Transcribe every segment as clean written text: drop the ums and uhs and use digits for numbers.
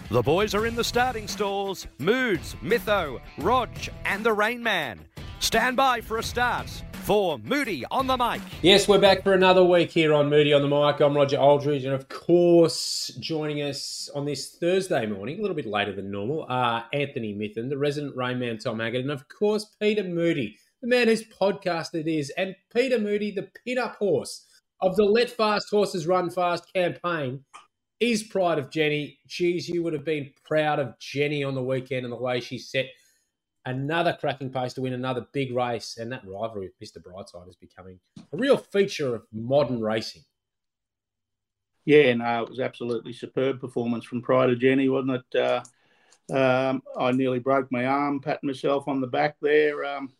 The boys are in the starting stalls. Moods, Mytho, Rog and the Rain Man. Stand by for a start for Moody on the mic. Yes, we're back for another week here on Moody on the mic. I'm Roger Aldridge, and of course, joining us on this Thursday morning, a little bit later than normal, Anthony Mithun, the resident Rain Man Tom Haggett, and of course, Peter Moody, the man whose podcast it is, and Peter Moody, the pin-up horse of the Let Fast Horses Run Fast campaign, is Pride of Jenny. Geez, you would have been proud of Jenny on the weekend and the way she set another cracking pace to win another big race. And that rivalry with Mr. Brightside is becoming a real feature of modern racing. Yeah, no, it was absolutely superb performance from Pride of Jenny, wasn't it? I nearly broke my arm patting myself on the back there.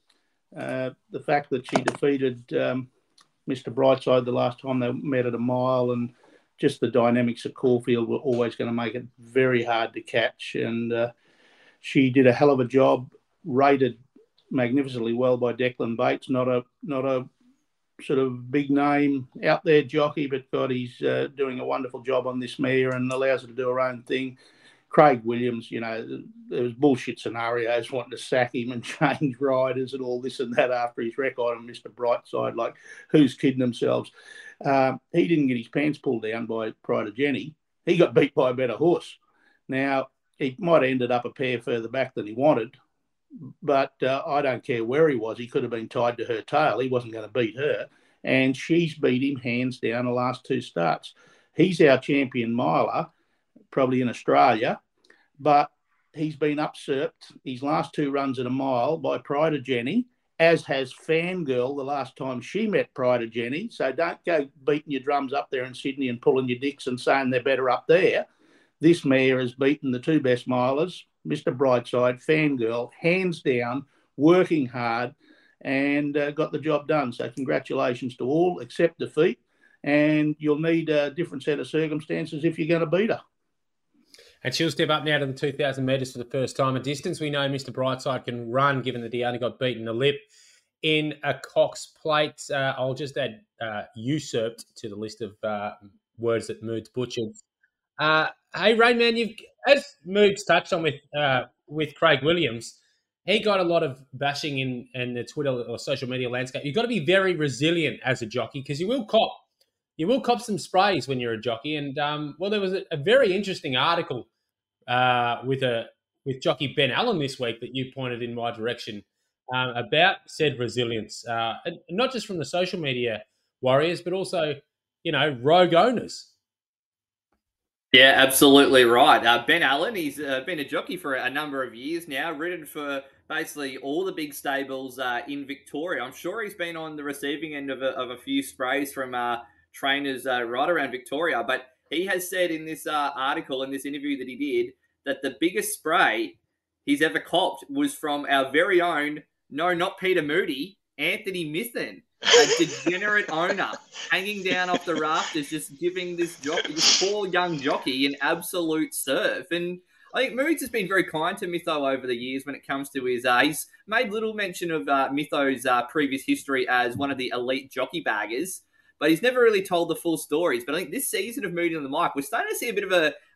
The fact that she defeated Mr. Brightside the last time they met at a mile, and just the dynamics of Caulfield were always going to make it very hard to catch. And she did a hell of a job, rated magnificently well by Declan Bates, not a sort of big name out there jockey, but God, he's doing a wonderful job on this mare and allows her to do her own thing. Craig Williams, you know, there was bullshit scenarios wanting to sack him and change riders and all this and that after his record on Mr. Brightside. Like, who's kidding themselves? He didn't get his pants pulled down by Pride of Jenny. He got beat by a better horse. Now, he might have ended up a pair further back than he wanted, but I don't care where he was. He could have been tied to her tail. He wasn't going to beat her. And she's beat him hands down the last two starts. He's our champion miler, probably in Australia, but he's been usurped his last two runs at a mile by Pride of Jenny, as has Fangirl the last time she met Pride of Jenny. So don't go beating your drums up there in Sydney and pulling your dicks and saying they're better up there. This mare has beaten the two best milers, Mr. Brightside, Fangirl, hands down, working hard, and got the job done. So congratulations to all, accept defeat, and you'll need a different set of circumstances if you're going to beat her. And she'll step up now to the 2,000 metres for the first time. A distance we know Mr. Brightside can run, given that he only got beaten the lip in a Cox Plate. I'll just add usurped to the list of words that Moods butchered. Hey, Rainman, as Moods touched on with Craig Williams, he got a lot of bashing in the Twitter or social media landscape. You've got to be very resilient as a jockey, because you will cop some sprays when you're a jockey. And there was a very interesting article with jockey Ben Allen this week that you pointed in my direction about said resilience, not just from the social media warriors, but also, rogue owners. Yeah, absolutely right. Ben Allen, he's been a jockey for a number of years now, ridden for basically all the big stables in Victoria. I'm sure he's been on the receiving end of a few sprays from trainers right around Victoria. But he has said in this article, in this interview that he did, that the biggest spray he's ever copped was from our very own, no, not Peter Moody, Anthony Mithun, a degenerate owner, hanging down off the rafters, just giving this poor young jockey an absolute serve. And I think Moods has been very kind to Mytho over the years when it comes to his... he's made little mention of Mytho's previous history as one of the elite jockey baggers, but he's never really told the full stories. But I think this season of Moody on the mic, we're starting to see a bit of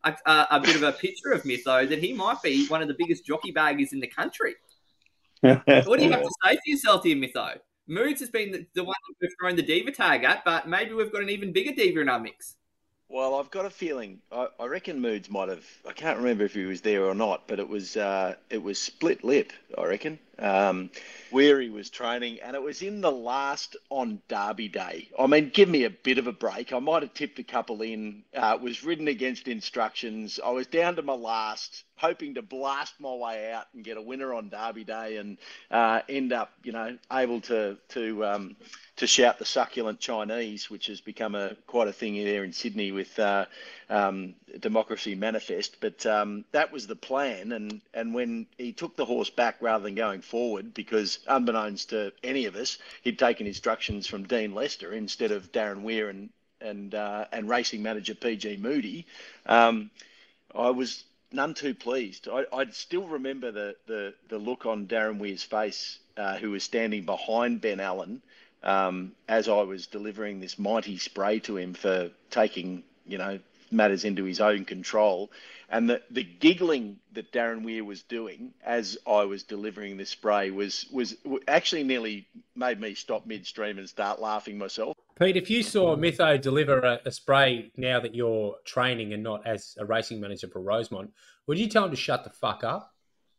a picture of Mytho, that he might be one of the biggest jockey baggers in the country. What do you have to say for yourself here, Mytho? Moods has been the one that we've thrown the diva tag at, but maybe we've got an even bigger diva in our mix. Well, I've got a feeling. I reckon Moods might have. I can't remember if he was there or not, but it was split lip. I reckon where he was training, and it was in the last on Derby Day. I mean, give me a bit of a break. I might have tipped a couple in. Was ridden against instructions. I was down to my last, hoping to blast my way out and get a winner on Derby Day, and end up, able to shout the succulent Chinese, which has become quite a thing there in Sydney with Democracy Manifest. But that was the plan, and when he took the horse back rather than going forward, because unbeknownst to any of us, he'd taken instructions from Dean Lester instead of Darren Weir and racing manager PG Moody, I was none too pleased. I still remember the look on Darren Weir's face, who was standing behind Ben Allen, as I was delivering this mighty spray to him for taking, matters into his own control. And the giggling that Darren Weir was doing as I was delivering this spray was actually nearly made me stop midstream and start laughing myself. Pete, if you saw Mytho deliver a spray now that you're training and not as a racing manager for Rosemont, would you tell him to shut the fuck up?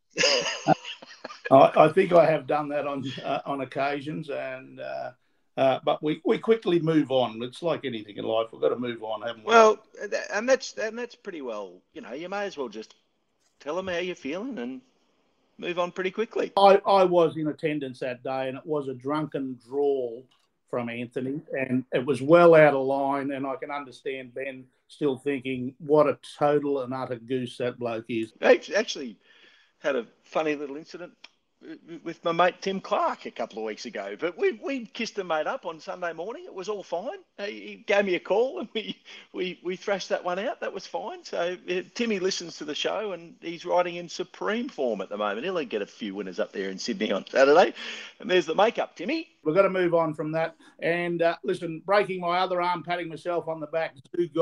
I think I have done that on occasions, and but we quickly move on. It's like anything in life; we've got to move on, haven't we? Well, and that's pretty well. You may as well just tell them how you're feeling and move on pretty quickly. I was in attendance that day, and it was a drunken drawl from Anthony, and it was well out of line. And I can understand Ben still thinking, "What a total and utter goose that bloke is." Actually, had a funny little incident with my mate Tim Clark a couple of weeks ago, but we kissed the mate up on Sunday morning. It was all fine. He gave me a call and we thrashed that one out. That was fine. So Timmy listens to the show and he's riding in supreme form at the moment. He'll get a few winners up there in Sydney on Saturday. And there's the makeup, Timmy. We've got to move on from that. And listen, breaking my other arm, patting myself on the back,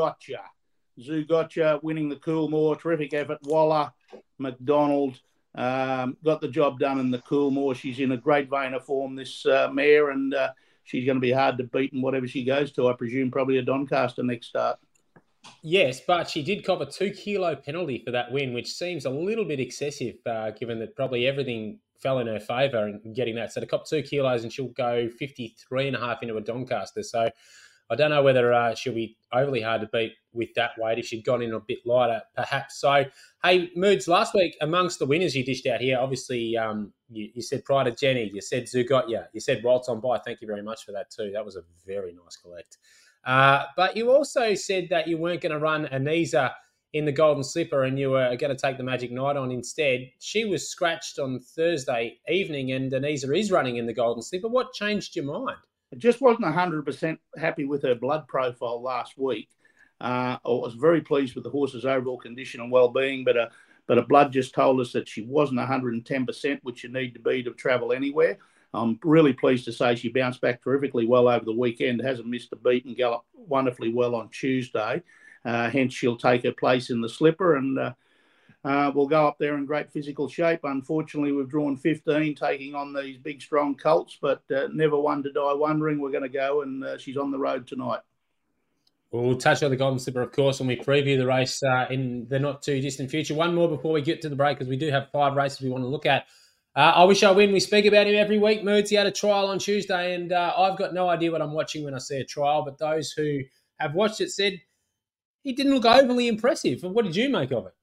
Zoo Gotcha winning the Coolmore. Terrific effort. Waller, McDonald. Got the job done in the Coolmore. She's in a great vein of form, this mare, and she's going to be hard to beat in whatever she goes to. I presume probably a Doncaster next start. Yes, but she did cop a 2 kilo penalty for that win, which seems a little bit excessive given that probably everything fell in her favour in getting that. So to cop 2 kilos and she'll go 53.5 into a Doncaster. So I don't know whether she'll be overly hard to beat with that weight if she'd gone in a bit lighter, perhaps. So, hey, Moods, last week, amongst the winners you dished out here, obviously you said Pride of Jenny, you said Zugotya, you said Waltz on By. Thank you very much for that too. That was a very nice collect. But you also said that you weren't going to run Anisa in the Golden Slipper and you were going to take the Magic Night on instead. She was scratched on Thursday evening and Anisa is running in the Golden Slipper. What changed your mind? I just wasn't 100% happy with her blood profile last week. I was very pleased with the horse's overall condition and well-being, but a blood just told us that she wasn't 110%, which you need to be to travel anywhere. I'm really pleased to say she bounced back terrifically well over the weekend, hasn't missed a beat and galloped wonderfully well on Tuesday. Hence, she'll take her place in the slipper and we'll go up there in great physical shape. Unfortunately, we've drawn 15 taking on these big, strong colts, but never one to die wondering. We're going to go and she's on the road tonight. We'll touch on the Golden Slipper, of course, when we preview the race in the not-too-distant future. One more before we get to the break, because we do have 5 races we want to look at. I Wish I Win. We speak about him every week, Moods. He had a trial on Tuesday, and I've got no idea what I'm watching when I see a trial, but those who have watched it said he didn't look overly impressive. What did you make of it?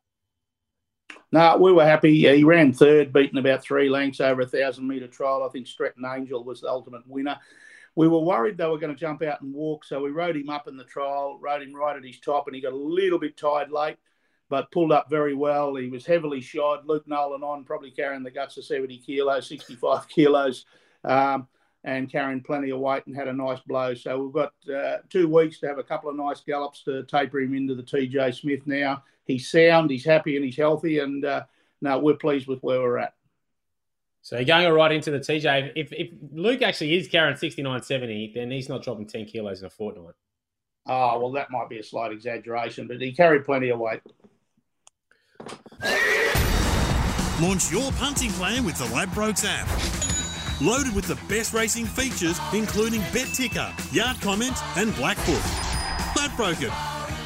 No, we were happy. He ran third, beaten about 3 lengths over a 1,000-metre trial. I think Stretton Angel was the ultimate winner. We were worried they were going to jump out and walk, so we rode him up in the trial, rode him right at his top, and he got a little bit tired late, but pulled up very well. He was heavily shod. Luke Nolan on, probably carrying the guts of 70 kilos, 65 kilos, and carrying plenty of weight and had a nice blow. So we've got 2 weeks to have a couple of nice gallops to taper him into the TJ Smith now. He's sound, he's happy and he's healthy, and no, we're pleased with where we're at. So you're going right into the TJ. If Luke actually is carrying 69.70, then he's not dropping 10 kilos in a fortnight. Oh, well, that might be a slight exaggeration, but he carried plenty of weight. Launch your punting plan with the Ladbrokes app. Loaded with the best racing features, including Bet Ticker, Yard Comment, and Blackbook. Ladbroke it.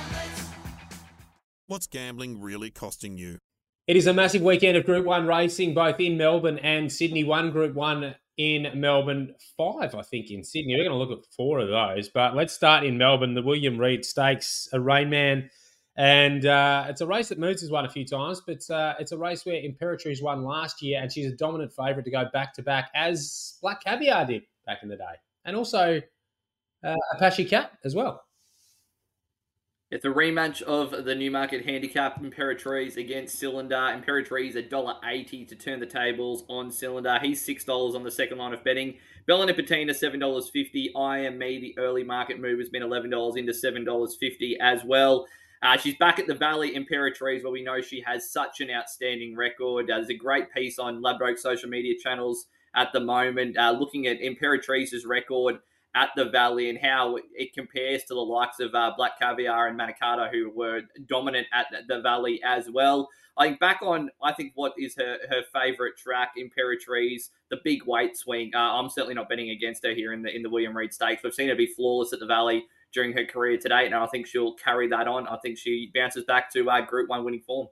What's gambling really costing you? It is a massive weekend of Group 1 racing, both in Melbourne and Sydney. 1 Group 1 in Melbourne, 5, I think, in Sydney. We're going to look at 4 of those. But let's start in Melbourne, the William Reid Stakes, a Rainman. And it's a race that Moods has won a few times, but it's a race where Imperatrice won last year, and she's a dominant favourite to go back-to-back, as Black Caviar did back in the day. And also Apache Cat as well. It's a rematch of the Newmarket Handicap, Imperatrice against Cylinder. Imperatrice $1.80 to turn the tables on Cylinder. He's $6 on the second line of betting. Bella Nipotina, $7.50. I Am Me, the early market move, has been $11 into $7.50 as well. She's back at the Valley, Imperatrice, where we know she has such an outstanding record. There's a great piece on Ladbroke social media channels at the moment looking at Imperatrice's record at the Valley and how it compares to the likes of Black Caviar and Manikato, who were dominant at the Valley as well. I think back on, what is her favourite track, Imperatrice, the big weight swing. I'm certainly not betting against her here in the William Reid Stakes. We've seen her be flawless at the Valley during her career to date, and I think she'll carry that on. I think she bounces back to Group 1 winning form.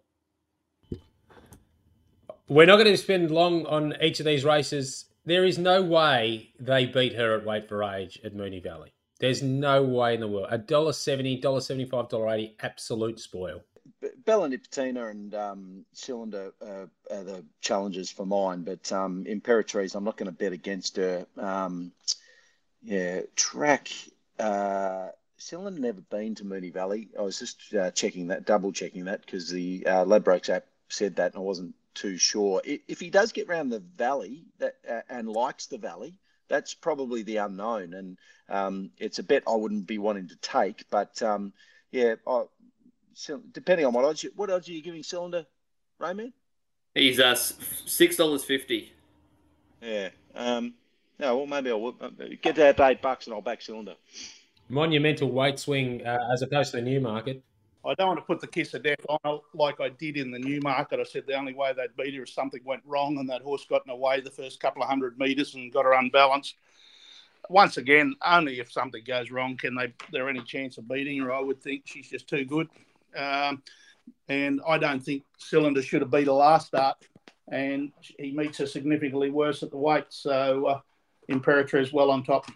We're not going to spend long on each of these races. There is no way they beat her at weight for age at Moonee Valley. There's no way in the world. $1.70, $1.75, $1.80, absolute spoil. Bella Nipotina and Cylinder are the challengers for mine, but Imperatrice, I'm not going to bet against her. Track, Cylinder never been to Moonee Valley. I was just double checking that, because the Ladbrokes app said that and I wasn't too sure. If he does get around the Valley and likes the Valley, that's probably the unknown, and it's a bet I wouldn't be wanting to take. But depending on what odds are you giving Cylinder, Rayman? He's $6.50. Yeah. Well, maybe I'll get that $8 and I'll back Cylinder. Monumental weight swing as opposed to the Newmarket. I don't want to put the kiss of death on her like I did in the Newmarket. I said the only way they'd beat her is something went wrong and that horse got in the way the first couple of 100 metres and got her unbalanced. Once again, only if something goes wrong can there any chance of beating her. I would think she's just too good. And I don't think Cylinder should have beat her last start, and he meets her significantly worse at the weight. So Imperatrice well on top.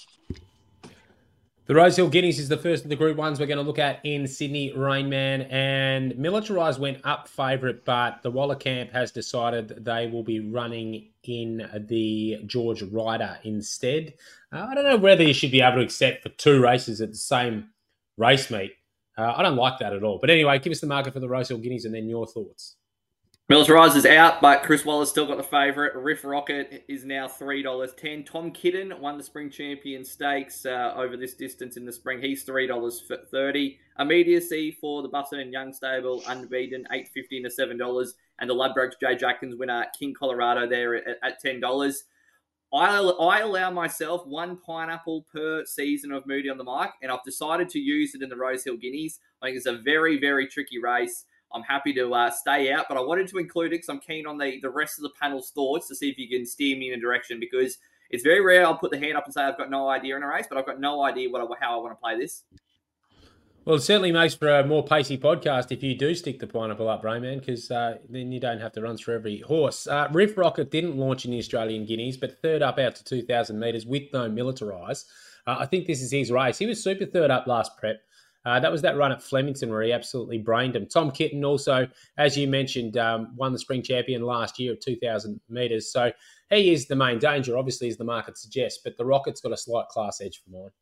The Rosehill Guineas is the first of the Group 1s we're going to look at in Sydney, Rainman. And Militarise went up favourite, but the Waller camp has decided they will be running in the George Ryder instead. I don't know whether you should be able to accept for two races at the same race meet. I don't like that at all. But anyway, give us the market for the Rosehill Guineas and then your thoughts. Militarise is out, but Chris Waller's still got the favourite. Riff Rocket is now $3.10. Tom Kidden won the Spring Champion Stakes over this distance in the spring. He's $3.30. Immediacy for the Buston and Young stable, unbeaten, $8.50 to $7. And the Ladbrokes Jay Jackins winner, King Colorado, there at $10. I allow myself one pineapple per season of Moody on the Mic, and I've decided to use it in the Rosehill Guineas. I think it's a very, very tricky race. I'm happy to stay out, but I wanted to include it because I'm keen on the rest of the panel's thoughts to see if you can steer me in a direction, because it's very rare I'll put the hand up and say I've got no idea in a race, but I've got no idea how I want to play this. Well, it certainly makes for a more pacey podcast if you do stick the pineapple up, Rayman, because then you don't have to run through every horse. Riff Rocket didn't launch in the Australian Guineas, but third up out to 2,000 metres with no Militarise. I think this is his race. He was super third up last prep. That was that run at Flemington where he absolutely brained him. Tom Kitten also, as you mentioned, won the Spring Champion last year at 2,000 metres. So he is the main danger, obviously, as the market suggests, but the Rocket's got a slight class edge for mine.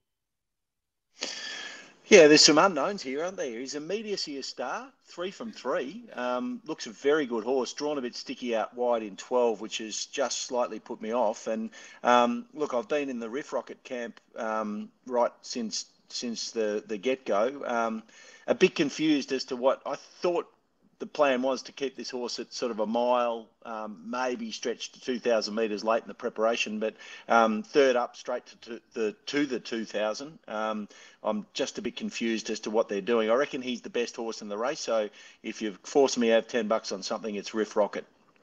Yeah, there's some unknowns here, aren't there? He's Immediacy a star, 3 from 3. Looks a very good horse, drawn a bit sticky out wide in 12, which has just slightly put me off. And look, I've been in the Riff Rocket camp right since the get-go. A bit confused as to what I thought the plan was, to keep this horse at sort of a mile, maybe stretched to 2,000 metres late in the preparation, but third up straight to the 2,000. I'm just a bit confused as to what they're doing. I reckon he's the best horse in the race, so if you're forcing me to have $10 on something, it's Riff Rocket.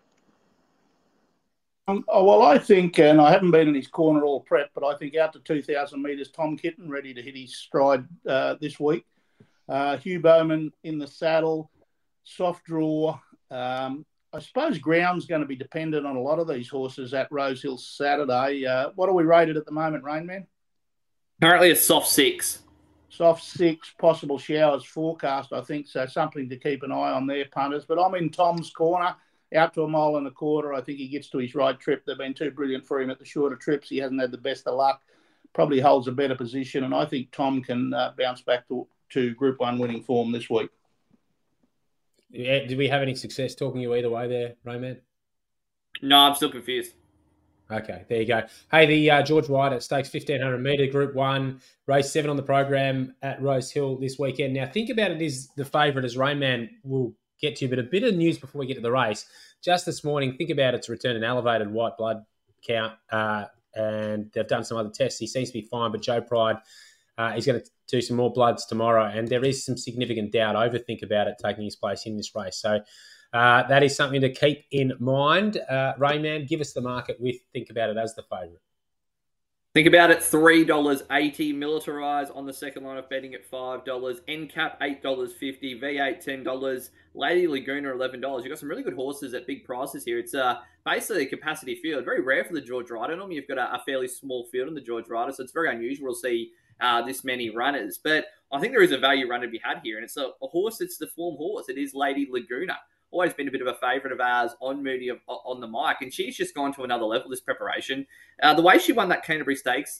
Well, I think, and I haven't been in his corner all prep, but I think out to 2,000 metres, Tom Kitten ready to hit his stride this week. Hugh Bowman in the saddle, soft draw. I suppose ground's going to be dependent on a lot of these horses at Rosehill Saturday. What are we rated at the moment, Rainman? Currently a soft 6. Soft 6, possible showers forecast, I think, so something to keep an eye on there, punters. But I'm in Tom's corner. Out to a mile and a quarter. I think he gets to his right trip. They've been too brilliant for him at the shorter trips. He hasn't had the best of luck. Probably holds a better position. And I think Tom can bounce back to Group 1 winning form this week. Yeah, did we have any success talking you either way there, Rayman? No, I'm still confused. Okay, there you go. Hey, the George Ryder Stakes 1,500 metre Group 1, race 7 on the program at Rosehill this weekend. Now, think about it as the favourite, as Rayman will get to, but a bit of news before we get to the race. Just this morning, think about its return an elevated white blood count and they've done some other tests. He seems to be fine, but Joe Pride is going to do some more bloods tomorrow, and there is some significant doubt over Think About It taking his place in this race. So that is something to keep in mind. Rayman, give us the market with Think About It as the favourite. Think About It, $3.80. Militarise on the second line of betting at $5. NCAP, $8.50. V8, $10. Lady Laguna, $11. You've got some really good horses at big prices here. It's basically a capacity field. Very rare for the George Ryder. Normally you've got a fairly small field in the George Ryder, so it's very unusual to see this many runners. But I think there is a value run to be had here, and it's a horse. It's the form horse. It is Lady Laguna. Always been a bit of a favourite of ours on Moody on the mic, and she's just gone to another level this preparation. The way she won that Canterbury Stakes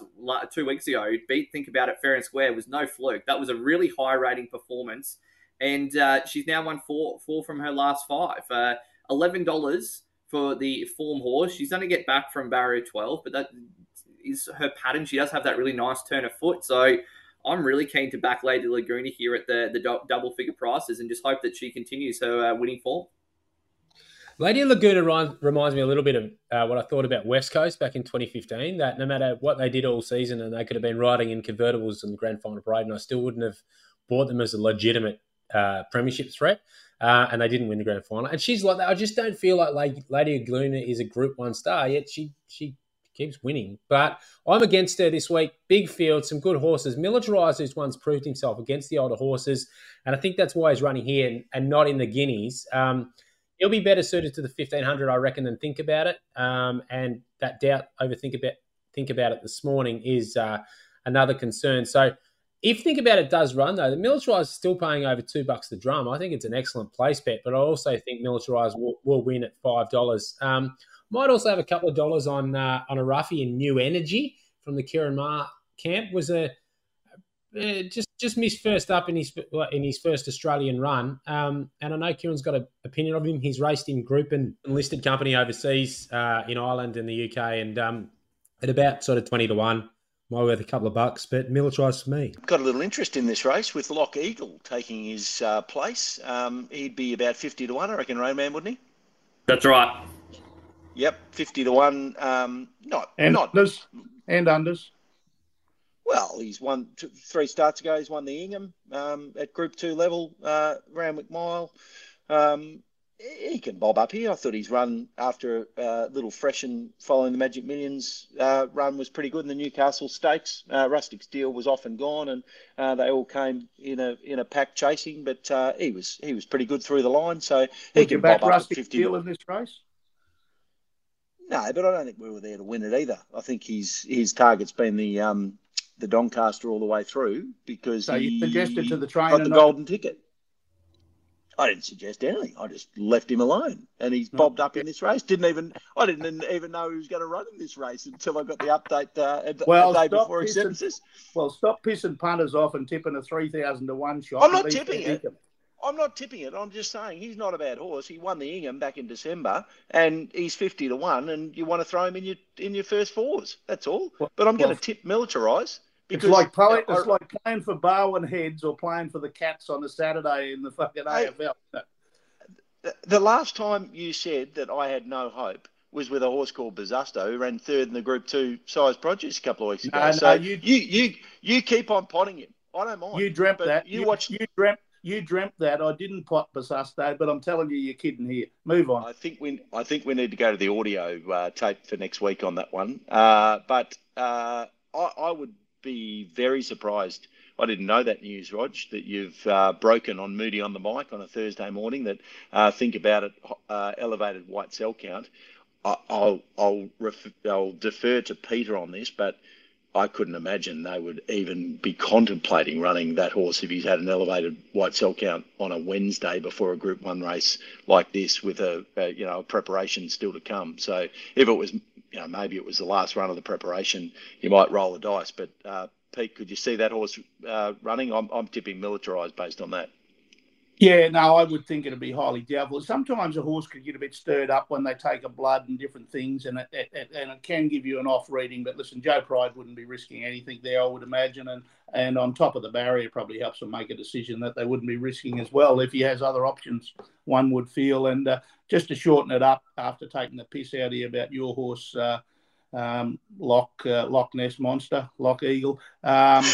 2 weeks ago, beat Think About It fair and square, was no fluke. That was a really high rating performance, and she's now won four from her last 5. $11 for the form horse. She's going to get back from barrier 12, but that is her pattern. She does have that really nice turn of foot, so I'm really keen to back Lady Laguna here at the double-figure prices and just hope that she continues her winning form. Lady Laguna reminds me a little bit of what I thought about West Coast back in 2015, that no matter what they did all season, and they could have been riding in convertibles in the Grand Final Parade, and I still wouldn't have bought them as a legitimate premiership threat, and they didn't win the Grand Final. And she's like that. I just don't feel like Lady Laguna is a Group 1 star, yet she keeps winning. But I'm against her this week. Big field, some good horses. Militarise, who's once proved himself against the older horses, and I think that's why he's running here and not in the Guineas. He'll be better suited to the 1,500, I reckon, than Think About It. And that doubt over Think About It this morning is another concern. So if Think About It does run, though, the Militarise is still paying over $2 the drum. I think it's an excellent place bet, but I also think Militarise will win at $5. Might also have a couple of dollars on a roughie in New Energy from the Kieran Maher camp. Was just missed first up in his first Australian run. And I know Kieran's got an opinion of him. He's raced in group and listed company overseas in Ireland and the UK, and at about sort of 20-1. Might worth a couple of bucks, but Militarise for me. Got a little interest in this race with Lock Eagle taking his place. He'd be about 50-1, I reckon, Rayman, wouldn't he? That's right. Yep, 50-1. Unders. Well, he's won 3 starts ago. He's won the Ingham at Group 2 level, Randwick Mile. He can bob up here. I thought his run after a little freshen following the Magic Millions run was pretty good in the Newcastle Stakes. Rustic Steel was off and gone, and they all came in a pack chasing. But he was pretty good through the line, so he can bob up Rustic at 50. Steel in this race. No, but I don't think we were there to win it either. I think his target's been the Doncaster all the way through, because so you suggested to the trainer got the golden ticket. I didn't suggest anything. I just left him alone, and he's bobbed up in this race. I didn't even know he was going to run in this race until I got the update the day before acceptances. Well, stop pissing punters off and tipping a 3,000-1 shot. I'm not tipping it. I'm not tipping it. I'm just saying he's not a bad horse. He won the Ingham back in December, and he's 50-1, and you want to throw him in your first 4s. That's all. But I'm going to tip Militarise. It's like playing for Barwon Heads or playing for the Cats on a Saturday in the fucking AFL. The last time you said that I had no hope was with a horse called Bazusto, who ran 3rd in the Group 2 size produce a couple of weeks ago. You keep on potting him. I don't mind. You dreamt that. You dreamt that. I didn't pot Bazusto, but I'm telling you, you're kidding here. Move on. I think we need to go to the audio tape for next week on that one. But I would be very surprised. I didn't know that news, Rog, that you've broken on Moody on the mic on a Thursday morning that Think About It elevated white cell count. I'll defer to Peter on this, but I couldn't imagine they would even be contemplating running that horse if he's had an elevated white cell count on a Wednesday before a Group 1 race like this, with a preparation still to come. So if it was, maybe it was the last run of the preparation, you might roll the dice. But Pete, could you see that horse running? I'm tipping Militarise based on that. Yeah, no, I would think it'd be highly doubtful. Sometimes a horse could get a bit stirred up when they take a blood and different things, and it can give you an off reading. But listen, Joe Pride wouldn't be risking anything there, I would imagine, and on top of the barrier probably helps him make a decision that they wouldn't be risking as well if he has other options, one would feel. And just to shorten it up, after taking the piss out of you about your horse, Loch Ness Monster, Loch Eagle. I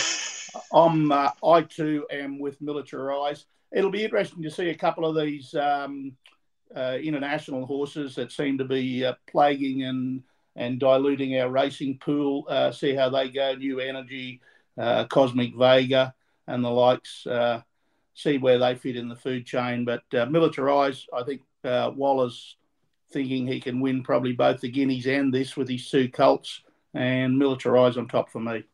too am with Militarize. It'll be interesting to see a couple of these international horses that seem to be plaguing and diluting our racing pool. See how they go. New Energy, Cosmic Vega, and the likes. See where they fit in the food chain. But Militarize, I think Waller's thinking he can win probably both the Guineas and this with his two colts, and Militarize on top for me.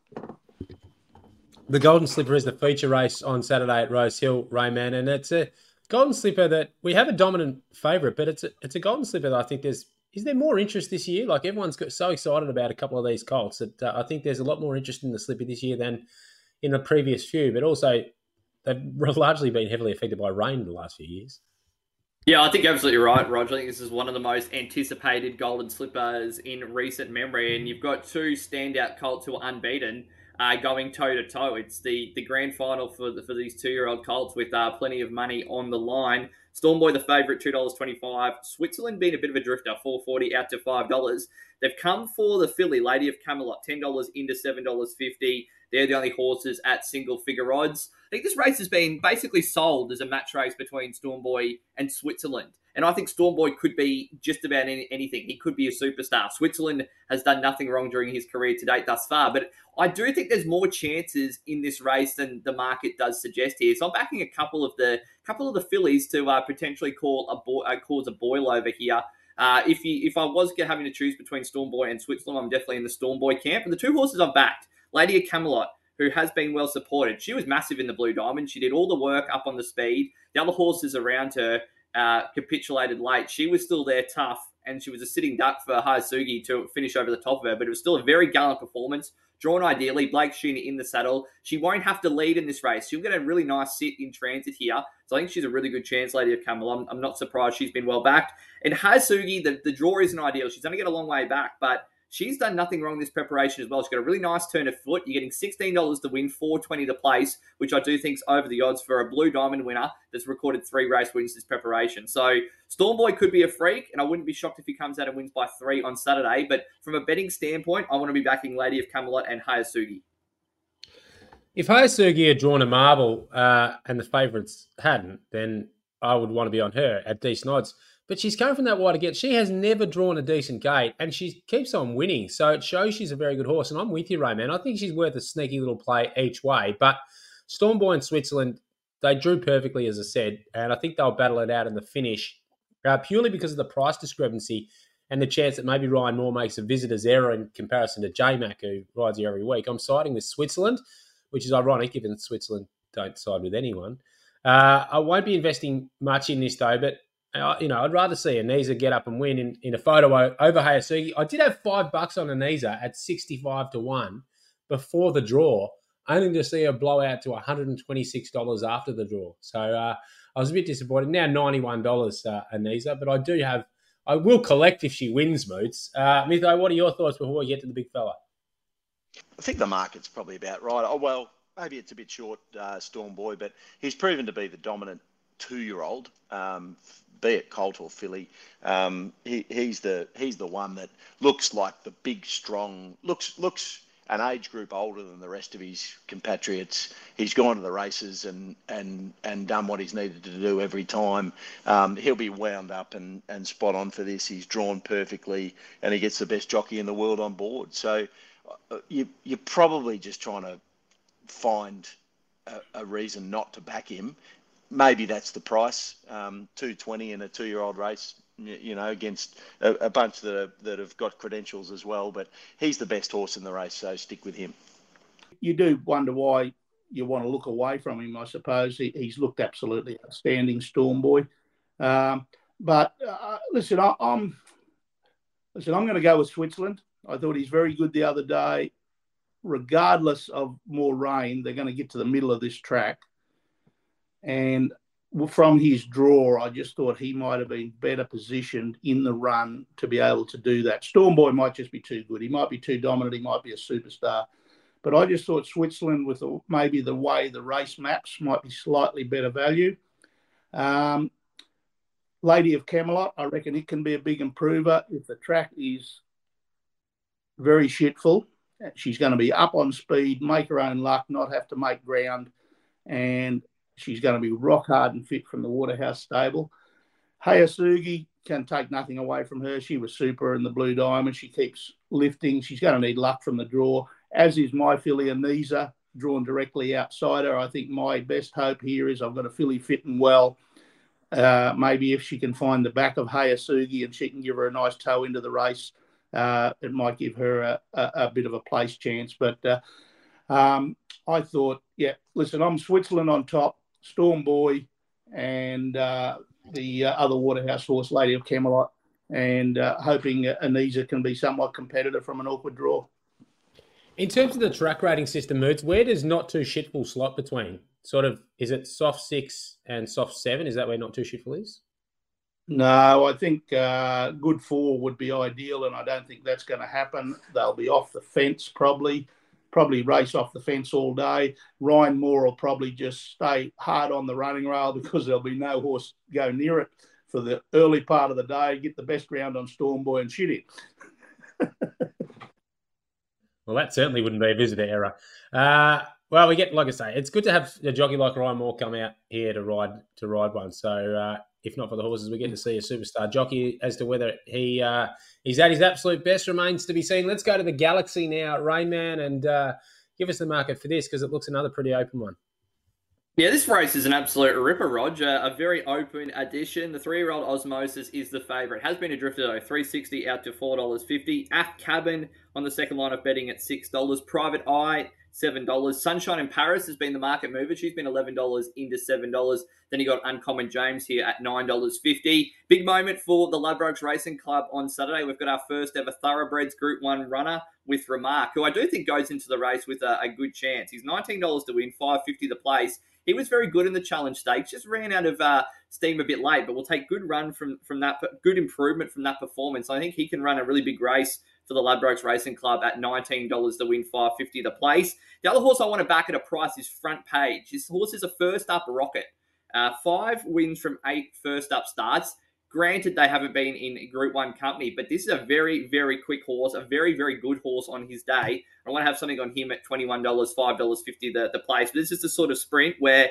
The Golden Slipper is the feature race on Saturday at Rose Hill, Rayman, and it's a Golden Slipper that we have a dominant favourite, but it's a Golden Slipper that I think is there more interest this year? Like everyone's got so excited about a couple of these colts that I think there's a lot more interest in the Slipper this year than in the previous few, but also they've largely been heavily affected by rain in the last few years. Yeah, I think you're absolutely right, Roger. I think this is one of the most anticipated Golden Slippers in recent memory, and you've got two standout colts who are unbeaten going toe-to-toe. It's the grand final for these 2-year-old colts with plenty of money on the line. Stormboy, the favourite, $2.25. Switzerland being a bit of a drifter, $4.40 out to $5. They've come for the filly, Lady of Camelot, $10 into $7.50. They're the only horses at single-figure odds. I think this race has been basically sold as a match race between Stormboy and Switzerland. And I think Stormboy could be just about anything. He could be a superstar. Switzerland has done nothing wrong during his career to date thus far. But I do think there's more chances in this race than the market does suggest here. So I'm backing a couple of the fillies to potentially cause a boil over here. If I was having to choose between Stormboy and Switzerland, I'm definitely in the Stormboy camp. And the two horses I've backed, Lady of Camelot, who has been well supported. She was massive in the Blue Diamond. She did all the work up on the speed. The other horses around her capitulated late. She was still there tough, and she was a sitting duck for Hayasugi to finish over the top of her, but it was still a very gallant performance. Drawn ideally, Blake Sheena in the saddle. She won't have to lead in this race. She'll get a really nice sit in transit here. So I think she's a really good chance, Lady of Camelot. I'm not surprised she's been well backed. And Hayasugi, the draw isn't ideal. She's going to get a long way back, but she's done nothing wrong this preparation as well. She's got a really nice turn of foot. You're getting $16 to win, $4.20 to place, which I do think is over the odds for a Blue Diamond winner that's recorded 3 race wins this preparation. So Stormboy could be a freak, and I wouldn't be shocked if he comes out and wins by 3 on Saturday. But from a betting standpoint, I want to be backing Lady of Camelot and Hayasugi. If Hayasugi had drawn a marble and the favourites hadn't, then I would want to be on her at decent odds. But she's come from that wide again. She has never drawn a decent gate, and she keeps on winning. So it shows she's a very good horse. And I'm with you, Rayman. I think she's worth a sneaky little play each way. But Stormboy and Switzerland, they drew perfectly, as I said, and I think they'll battle it out in the finish purely because of the price discrepancy and the chance that maybe Ryan Moore makes a visitor's error in comparison to J-Mac, who rides here every week. I'm siding with Switzerland, which is ironic given Switzerland don't side with anyone. I won't be investing much in this, though, but I'd rather see Anisa get up and win in a photo over Hayasugi. I did have $5 on Anisa at 65-1 before the draw, only to see her blow out to $126 after the draw. So I was a bit disappointed. Now $91 Anisa, but I will collect if she wins, Moots. Mitho, what are your thoughts before we get to the big fella? I think the market's probably about right. Oh, well, maybe it's a bit short, Stormboy, but he's proven to be the dominant 2-year-old, be it colt or filly. He's the one that looks like the big, strong, looks an age group older than the rest of his compatriots. He's gone to the races and done what he's needed to do every time. He'll be wound up and spot on for this. He's drawn perfectly, and he gets the best jockey in the world on board. So you're probably just trying to find a reason not to back him. Maybe that's the price, $2.20 in a 2-year-old race, against a bunch that have got credentials as well. But he's the best horse in the race, so stick with him. You do wonder why you want to look away from him, I suppose. He's looked absolutely outstanding, Stormboy. But listen, I'm going to go with Switzerland. I thought he's very good the other day. Regardless of more rain, they're going to get to the middle of this track. And from his draw, I just thought he might have been better positioned in the run to be able to do that. Stormboy might just be too good. He might be too dominant. He might be a superstar. But I just thought Switzerland, with maybe the way the race maps, might be slightly better value. Lady of Camelot, I reckon it can be a big improver if the track is very shitful. She's going to be up on speed, make her own luck, not have to make ground, and she's going to be rock hard and fit from the Waterhouse stable. Hayasugi can take nothing away from her. She was super in the Blue Diamond. She keeps lifting. She's going to need luck from the draw, as is my filly Anisa, drawn directly outside her. I think my best hope here is I've got a filly fit and well. Maybe if she can find the back of Hayasugi and she can give her a nice toe into the race, it might give her a bit of a place chance. But I thought, listen, I'm Switzerland on top, Storm Boy, and the other Waterhouse horse, Lady of Camelot, and hoping Anisa can be somewhat competitive from an awkward draw. In terms of the track rating system, Moods, where does Not Too Shitful slot between? Sort of, is it soft 6 and soft 7? Is that where Not Too Shitful is? No, I think good 4 would be ideal, and I don't think that's going to happen. They'll be off the fence probably race off the fence all day. Ryan Moore will probably just stay hard on the running rail because there'll be no horse go near it for the early part of the day, get the best ground on Storm Boy and shit it. Well, that certainly wouldn't be a visitor error. Well, we get, like I say, it's good to have a jockey like Ryan Moore come out here to ride one. So if not for the horses, we get to see a superstar jockey. As to whether he's at his absolute best remains to be seen. Let's go to the Galaxy now, Rainman, and give us the market for this because it looks another pretty open one. Yeah, this race is an absolute ripper, Rog. A very open addition. The 3-year-old Osmosis is the favourite. Has been a drifter, though. $3.60 out to $4.50. Aft Cabin on the second line of betting at $6. Private Eye, $7. Sunshine in Paris has been the market mover. She's been $11 into $7. Then you got Uncommon James here at $9.50. Big moment for the Ladbrokes Racing Club on Saturday. We've got our first ever Thoroughbreds Group 1 runner with Remark, who I do think goes into the race with a good chance. He's $19 to win, $5.50 the place. He was very good in the Challenge Stakes, just ran out of steam a bit late, but will take good run from that, good improvement from that performance. I think he can run a really big race for the Ladbrokes Racing Club at $19 to win, $5.50 the place. The other horse I want to back at a price is Front Page. This horse is a first-up rocket. 5 wins from 8 first-up starts. Granted, they haven't been in Group 1 company, but this is a very, very quick horse, a very, very good horse on his day. I want to have something on him at $21, $5.50 the place. But this is the sort of sprint where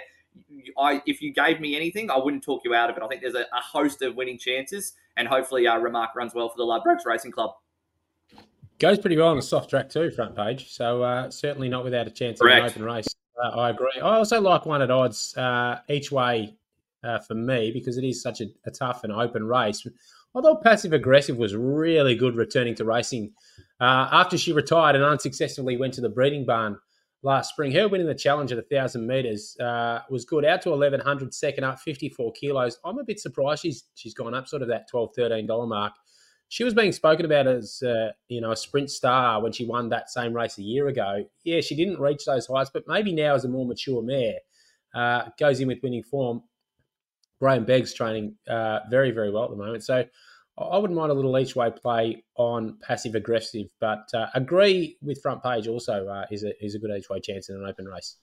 if you gave me anything, I wouldn't talk you out of it. I think there's a host of winning chances, and hopefully Remark runs well for the Ladbrokes Racing Club. Goes pretty well on a soft track too, Front Page. So certainly not without a chance in an open race. I agree. I also like one at odds each way for me because it is such a tough and open race. Although Passive Aggressive was really good returning to racing after she retired and unsuccessfully went to the breeding barn last spring. Her winning the challenge at 1,000 metres was good. Out to 1,100, second up, 54 kilos. I'm a bit surprised she's gone up sort of that $12, $13 mark. She was being spoken about as a sprint star when she won that same race a year ago. Yeah, she didn't reach those heights, but maybe now as a more mature mare, goes in with winning form. Graham Begg's training very, very well at the moment. So I wouldn't mind a little each-way play on Passive Aggressive, but agree with Front Page also is a good each-way chance in an open race.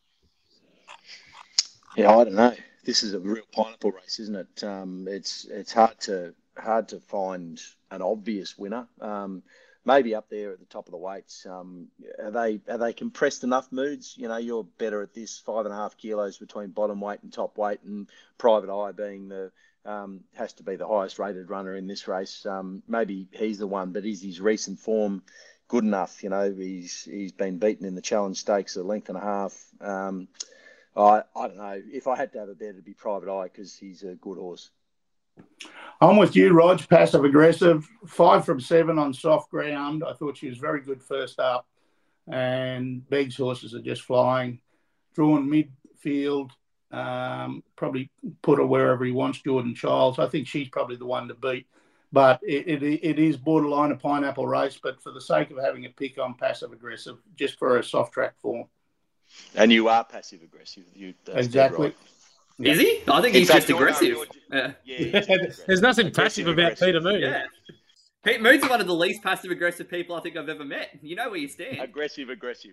Yeah, I don't know. This is a real pineapple race, isn't it? It's hard to find an obvious winner. Maybe up there at the top of the weights. Are they compressed enough, Moods? You know, you're better at this, 5.5 kilos between bottom weight and top weight, and Private Eye being the has to be the highest rated runner in this race. Maybe he's the one, but is his recent form good enough? You know, he's been beaten in the Challenge Stakes a length and a half. I don't know. If I had to have a bet, it'd be Private Eye because he's a good horse. I'm with you, Rog. Passive Aggressive, 5 from 7 on soft ground. I thought she was very good first up, and Begg's horses are just flying. Drawn midfield, probably put her wherever he wants. Jordan Childs, I think she's probably the one to beat. But it is borderline a pineapple race. But for the sake of having a pick on Passive Aggressive, just for a soft track form. And you are passive aggressive. Exactly. Right. Is he? I think he's just aggressive. There's nothing passive about Peter Moon. Yeah. Pete Moon's one of the least passive aggressive people I think I've ever met. You know where you stand. Aggressive.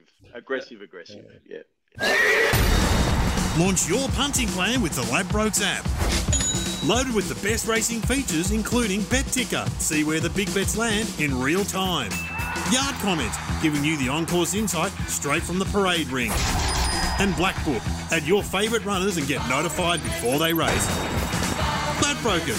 Yeah. Launch your punting plan with the Ladbrokes app. Loaded with the best racing features, including Bet Ticker. See where the big bets land in real time. Yard Comment, giving you the on-course insight straight from the parade ring. And Black Book, add your favourite runners and get notified before they race. Ladbroken.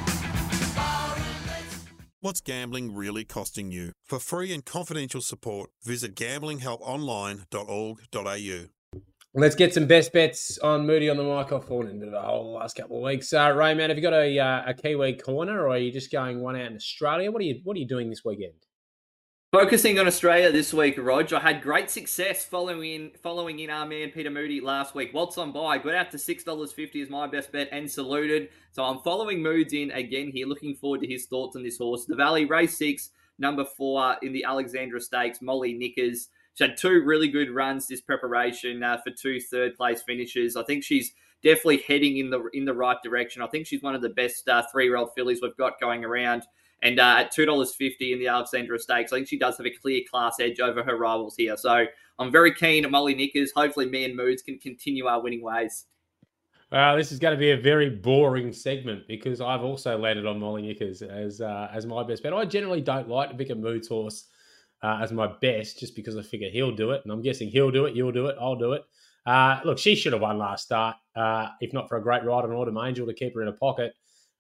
What's gambling really costing you? For free and confidential support, visit gamblinghelponline.org.au. Let's get some best bets on Moody on the mic. I've fallen into the whole last couple of weeks. Ray, man, have you got a Kiwi corner, or are you just going one out in Australia? What are you doing this weekend? Focusing on Australia this week, Rog. I had great success following in our man Peter Moody last week. Waltz on by, got out to $6.50 as my best bet and saluted. So I'm following Moods in again here. Looking forward to his thoughts on this horse. The Valley, race 6, number 4 in the Alexandra Stakes, Molly Knickers. She had 2 really good runs this preparation for 2 third-place finishes. I think she's definitely heading in the right direction. I think she's one of the best 3-year-old fillies we've got going around. And at $2.50 in the Alexandra Stakes, I think she does have a clear class edge over her rivals here. So I'm very keen at Molly Knickers. Hopefully me and Moods can continue our winning ways. This is going to be a very boring segment because I've also landed on Molly Knickers as my best bet. I generally don't like to pick a Moods horse as my best just because I figure he'll do it. And I'm guessing he'll do it, you'll do it, I'll do it. Look, she should have won last start, if not for a great ride on Autumn Angel to keep her in a pocket.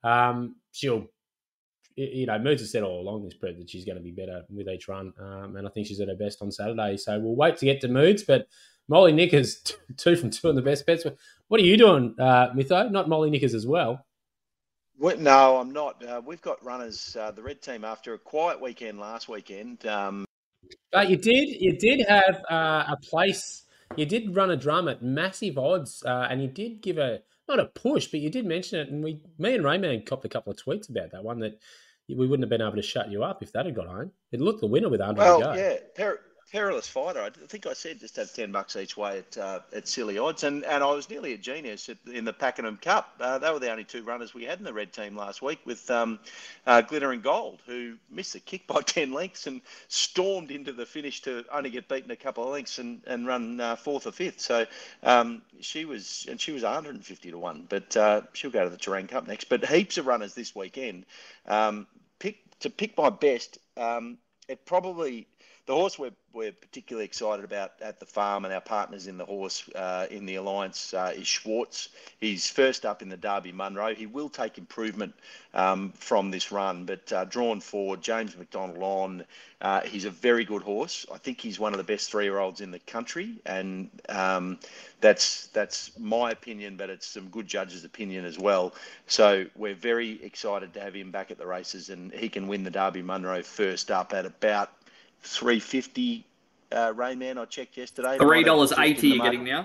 Moods has said all along this spread that she's going to be better with each run, and I think she's at her best on Saturday. So we'll wait to get to Moods, but Molly Knickers, 2 from 2 on the best bets. What are you doing, Mytho? Not Molly Knickers as well? No, I'm not. We've got runners, the red team, after a quiet weekend last weekend. You did have a place. You did run a drum at massive odds, and you did give not a push, but you did mention it, and me and Rayman copped a couple of tweets about that one that we wouldn't have been able to shut you up if that had got home. It looked the winner with 100 to go. Yeah, Perilous Fighter. I think I said just have $10 each way at silly odds, and I was nearly a genius in the Pakenham Cup. They were the only 2 runners we had in the red team last week with Glitter and Gold, who missed the kick by 10 lengths and stormed into the finish to only get beaten a couple of lengths and run 4th or 5th. So she was 150 to 1, but she'll go to the Terrain Cup next. But heaps of runners this weekend. Pick my best. It probably. The horse we're particularly excited about at the farm and our partners in the horse in the alliance is Schwartz. He's first up in the Derby Munro. He will take improvement from this run, but drawn forward, James McDonald on. He's a very good horse. I think he's one of the best 3-year-olds in the country, and that's my opinion, but it's some good judges' opinion as well. So we're very excited to have him back at the races, and he can win the Derby Munro first up at about $3.50, Rayman. I checked yesterday. $3.80 you're getting now.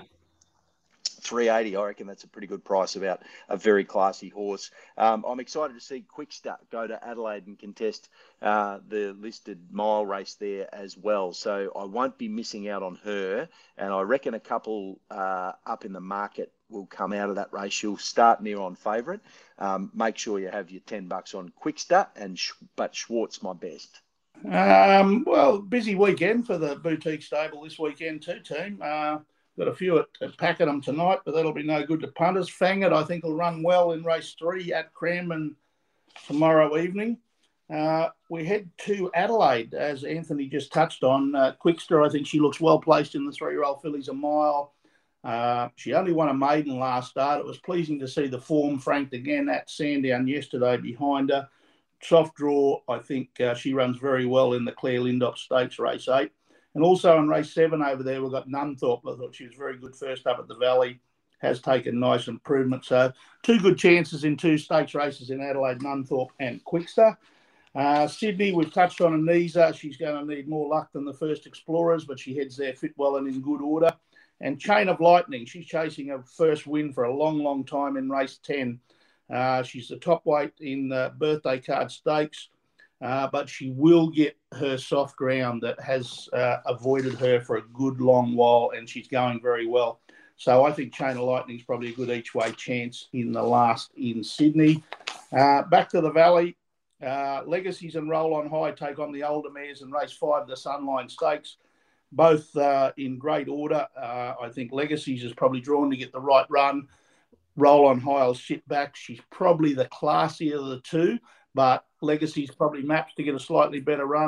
$3.80. I reckon that's a pretty good price about a very classy horse. I'm excited to see Quickster go to Adelaide and contest the listed mile race there as well. So I won't be missing out on her. And I reckon a couple up in the market will come out of that race. She'll start near on favourite. Make sure you have your $10 on Quickster, but Schwartz my best. Well, busy weekend for the boutique stable this weekend too, team. Got a few at Pakenham tonight, but that'll be no good to punters. Fangit, I think, will run well in race 3 at Cranbourne tomorrow evening. We head to Adelaide, as Anthony just touched on. Quickster, I think she looks well placed in the 3-year-old fillies a mile. She only won a maiden last start. It was pleasing to see the form franked again at Sandown yesterday behind her. Soft draw, I think she runs very well in the Claire Lindop Stakes race 8. And also in race 7 over there, we've got Nunthorpe. I thought she was very good first up at the Valley, has taken nice improvement. So 2 good chances in 2 stakes races in Adelaide, Nunthorpe and Quickster. Sydney, we've touched on Anisa. She's going to need more luck than the first Explorers, but she heads there fit well and in good order. And Chain of Lightning, she's chasing her first win for a long, long time in race 10. She's the top weight in the Birthday Card Stakes, but she will get her soft ground that has avoided her for a good long while, and she's going very well. So I think Chain of Lightning is probably a good each-way chance in the last in Sydney. Back to the Valley, Legacies and Roll on High take on the older mares in race 5, the Sunline Stakes, both in great order. I think Legacies is probably drawn to get the right run. Roll on High will sit back. She's probably the classier of the 2, but Legacy's probably maps to get a slightly better run.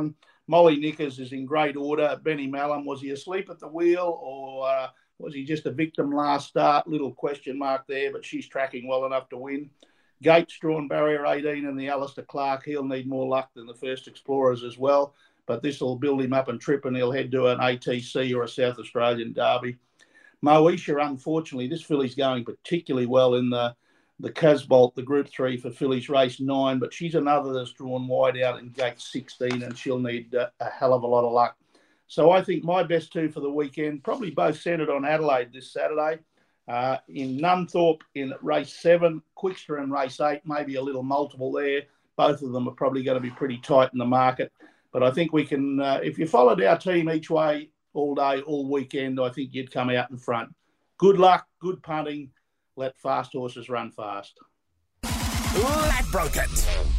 Molly Nickers is in great order. Benny Mallum, was he asleep at the wheel or was he just a victim last start? Little question mark there, but she's tracking well enough to win. Gates drawn barrier 18 and the Alistair Clark. He'll need more luck than the First Explorers as well, but this will build him up and trip and he'll head to an ATC or a South Australian Derby. Moesha, unfortunately, this filly's going particularly well in the Casbolt, the Group 3 for fillies race 9, but she's another that's drawn wide out in gate 16 and she'll need a hell of a lot of luck. So I think my best two for the weekend, probably both centred on Adelaide this Saturday. In Nunthorpe in race 7, Quickster in race 8, maybe a little multiple there. Both of them are probably going to be pretty tight in the market. But I think we can, if you followed our team each way all day, all weekend, I think you'd come out in front. Good luck, good punting. Let fast horses run fast. Ladbroke it.